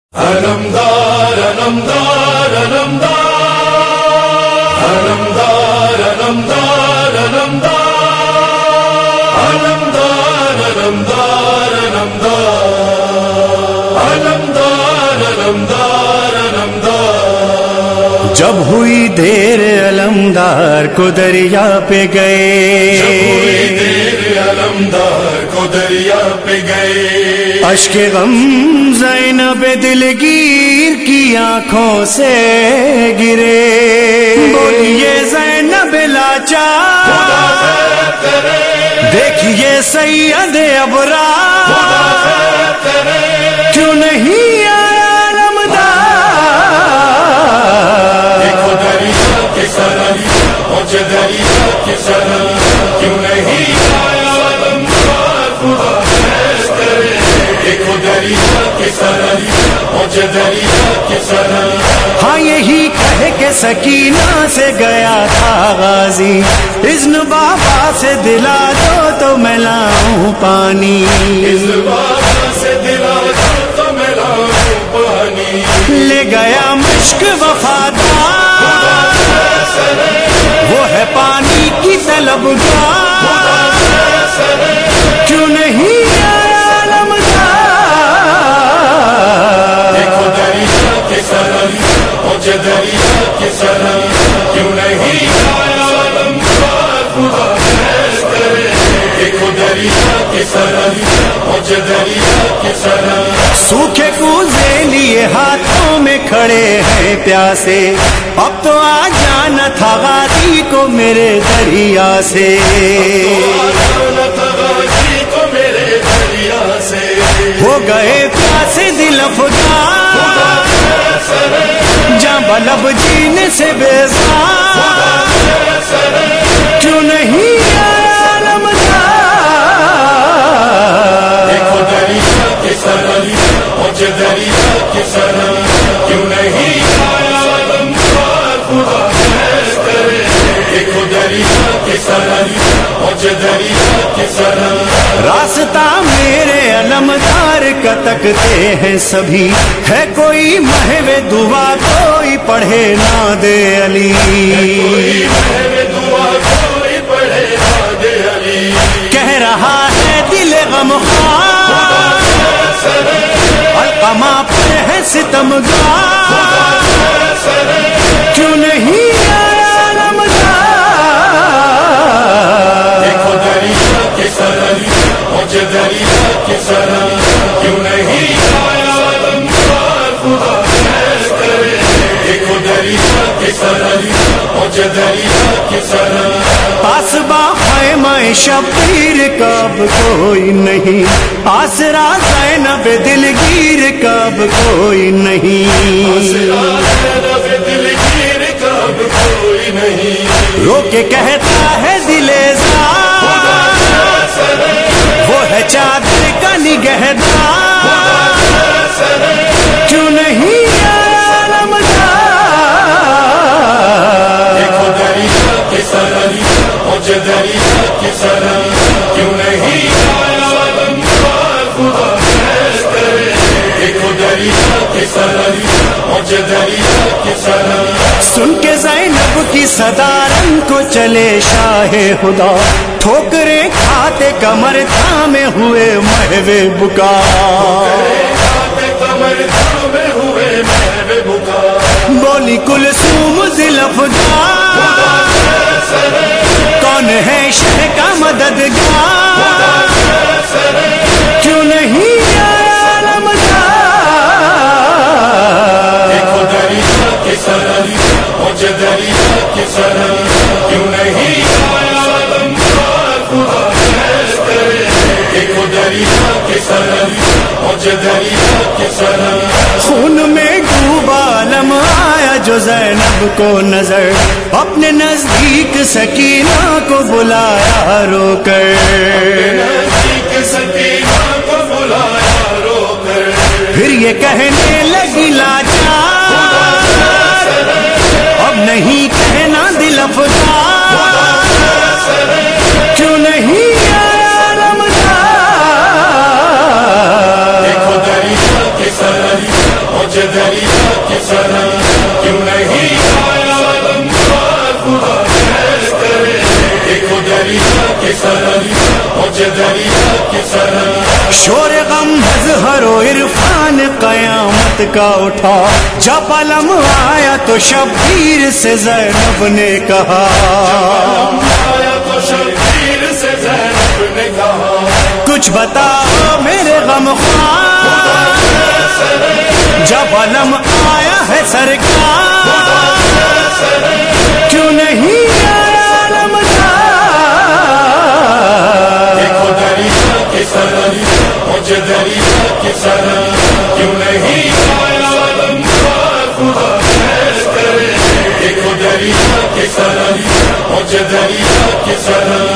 علمدار علمدار علمدار علمدار علمدار علمدار علمدار علمدار علمدار علمدار جب ہوئی دیر علمدار کو دریا پہ گئے، علمدار کو دریا پہ گئے، اشک غم زینب دلگیر کی آنکھوں سے گرے، بولیے زینب لاچار، دیکھیے سید ابرار، کیوں نہیں آیا علمدار، دیکھو دریا کے سرن مجھے دریا کے سرن، کیوں نہیں آیا علمدار، خدا خیر کرے، دیکھو دریا کے سرن مجھے دریا کے سرن۔ ہاں یہی کہہ کے سکینہ سے گیا تھا غازی، اذن بابا سے دلا دو تو میں لاؤں پانی، اس بابا سے دلا دو تو میں لاؤں پانی، لے گیا مشک وفادار، وہ ہے پانی کی طلبگار، کیوں نہیں آیا علمدار، دیکھو دریا کے سرن مجھے دریا کے سرن، کیوں نہیں آیا علمدار، خدا خیر کرے، دیکھو دریا کے سرن مجھے دریا کے سرن۔ سوکھے کوزے لیے ہاتھوں میں کھڑے ہیں پیاسے، اب تو آ جانا تھا غازی کو میرے دریا سے، کو میرے دریا سے ہو گئے پیاسے دل افگار، جاں بلب جینے سے بیزار، کیوں نہیں آیا علمدار، دیکھو دریا کے سرن مجھے دریا کے سرن، کیوں نہیں آیا علمدار، خدا خیر کرے، دیکھو دریا کے سرن مجھے دریا کے سرن۔ راستہ میرے علمدار کا تکتے ہیں سبھی، ہے کوئی محو دعا کوئی پڑھے نہ دے علی، دعا کوئی پڑھے یاد علی، کہہ رہا ہے دل غمخوار، القمہ پر ہے ستمگار، کیوں نہیں آیا علمدار، دیکھو دریا کے سرن مجھے دریا کے سرن، کیوں نہیں آیا علمدار، خدا خیر کرے، دیکھو دریا کے سرن مجھے دریا کے سرن۔ پاس با خیمہ شبیر کب کوئی نہیں، آسرا زینب دلگیر کب کوئی نہیں، دلگیر کب کوئی نہیں، رو کے کہتا ہے دل زار، وہ ہے چادر کا نگہدار، کیوں نہیں آیا علمدار، دیکھو دریا کے سرن مجھے دریا کے سرن، کیوں نہیں آیا علمدار، خدا خیر کرے، دیکھو دریا کے سرن مجھے دریا کے سرن۔ سن کے زینب کی صدا رنگ کو چلے شاہ خدا، ٹھوکریں کھاتے کمر تھامے ہوئے محو بکا، کمر تھامے ہوئے محو بکا، بولی کلثوم دل افگار، کون ہے شہ کا مددگار، کیوں نہیں آیا علمدار، دیکھو دریا کے سرن مجھے دریا کے سرن، کیوں نہیں آیا علمدار، خدا خیر کرے، دیکھو دریا کے سرن مجھے دریا کے سرن۔ خون میں ڈوبا علم آیا جو زینب کو نظر، اپنے نزدیک سکینہ کو بلایا رو کر، نزدیک سکینہ کو بلایا رو کر، پھر یہ کہنے لگی لاچار، اب نہیں کہنا دل افگار، کیوں نہیں آیا علمدار، دیکھو دریا کے سرن مجھے دریا کی سرحد کیوں نہیں آیا غمخوار خدا خیر کرے. دیکھو دریا کی سرحد مجھے دریا کی سرحد. شور غم مظہر و عرفان قیامت کا اٹھا. جب علم آیا تو شبیر سے زینب نے کہا, آیا تو شبیر سے زینب نے کہا, کچھ بتاؤ میرے غم خوار. جب علم آیا ہے سرکار, کیوں نہیں آیا علمدار. دیکھو دریا کی سرحد مجھے دریا کی سرحد کیوں نہیں آیا غمخوار خدا خیر کرے. دیکھو دریا کی سرحد مجھے دریا کی سرحد